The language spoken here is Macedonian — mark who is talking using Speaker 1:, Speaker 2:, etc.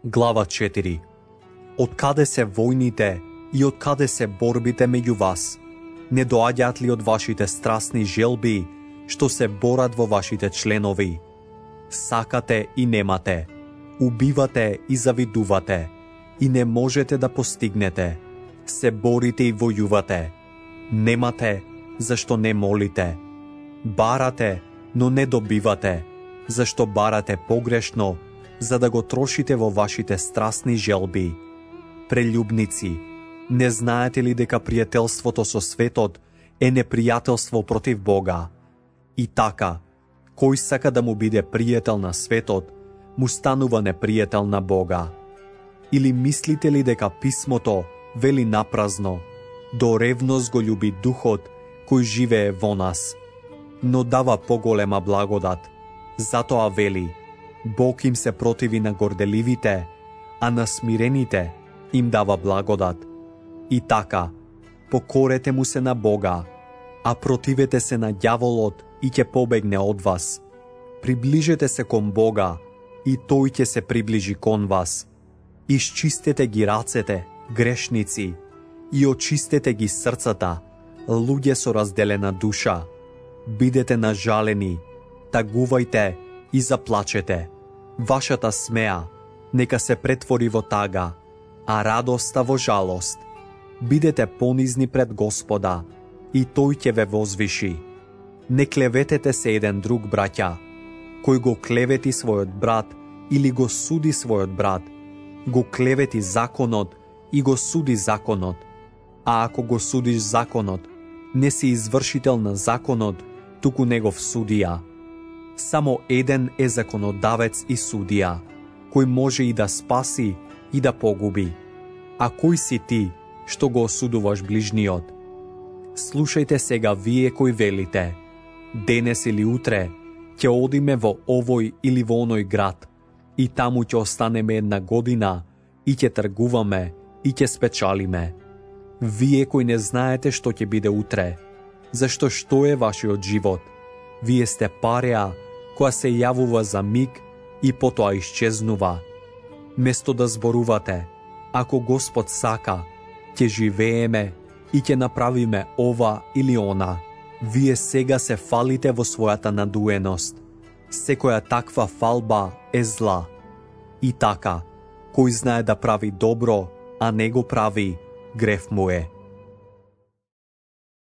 Speaker 1: Глава 4. Откаде се војните и откаде се борбите меѓу вас? Не доаѓаат ли од вашите страстни желби, што се борат во вашите членови? Сакате и немате, убивате и завидувате, и не можете да постигнете. Се борите и војувате. Немате, зашто не молите. Барате, но не добивате, зашто барате погрешно, за да го трошите во вашите страстни желби. Прелюбници, не знаете ли дека пријателството со светот е непријателство против Бога? И така, кој сака да му биде пријател на светот, му станува непријател на Бога. Или мислите ли дека писмото вели напразно: до ревност го љуби духот кој живее во нас, но дава поголема благодат. Затоа вели: Бог им се противи на горделивите, а на смирените им дава благодат. И така, покорете му се на Бога, а противете се на ѓаволот и ќе побегне од вас. Приближете се кон Бога, и тој ќе се приближи кон вас. Исчистете ги рацете, грешници, и очистете ги срцата, луѓе со разделена душа. Бидете нажалени, тагувајте и заплачете. Вашата смеа нека се претвори во тага, а радоста во жалост. Бидете понизни пред Господа, и тој ќе ве возвиши. Не клеветете се еден друг, браќа. Кој го клевети својот брат или го суди својот брат, го клевети законот и го суди законот. А ако го судиш законот, не си извршител на законот, туку негов судија. Само еден е законодавец и судија, кој може и да спаси и да погуби. А кој си ти, што го осудуваш ближниот? Слушајте сега вие кои велите: денес или утре ќе одиме во овој или во оној град, и таму ќе останеме една година, и ќе тргуваме, и ќе спечалиме. Вие кои не знаете што ќе биде утре, зашто што е вашиот живот? Вие сте пареа која се јавува за миг и потоа исчезнува. Место да зборувате: ако Господ сака, ќе живееме и ќе направиме ова или она, вие сега се фалите во својата надуеност. Секоја таква фалба е зла. И така, кој знае да прави добро, а не го прави, грев му е.